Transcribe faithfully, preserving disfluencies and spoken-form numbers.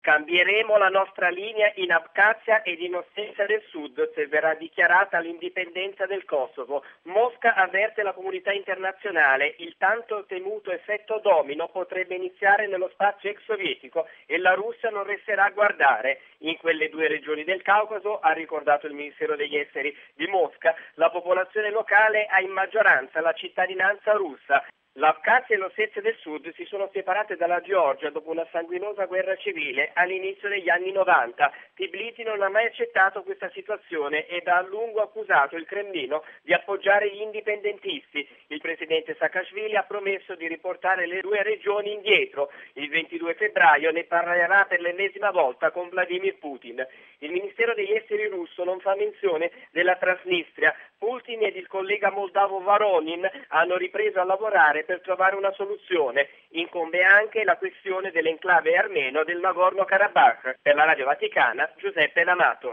Cambieremo la nostra linea in Abkhazia ed in Ossetia del Sud se verrà dichiarata l'indipendenza del Kosovo. Mosca avverte la comunità internazionale. Il tanto temuto effetto domino potrebbe iniziare nello spazio ex sovietico e la Russia non resterà a guardare. In quelle due regioni del Caucaso, ha ricordato il Ministero degli Esteri di Mosca, la popolazione locale ha in maggioranza la cittadinanza russa. L'Abkhazia e l'Ossetia del Sud si sono separate dalla Georgia dopo una sanguinosa guerra civile all'inizio degli anni novanta. Tbilisi non ha mai accettato questa situazione ed ha a lungo accusato il Cremlino di appoggiare gli indipendentisti. Il presidente Saakashvili ha promesso di riportare le due regioni indietro. Il ventidue febbraio ne parlerà per l'ennesima volta con Vladimir Putin. Il Ministero degli Esteri russo non fa menzione della Transnistria. Putin ed il collega moldavo Voronin hanno ripreso a lavorare per trovare una soluzione. Incombe anche la questione dell'enclave armeno del Nagorno Karabakh. Per la Radio Vaticana, Giuseppe D'Amato.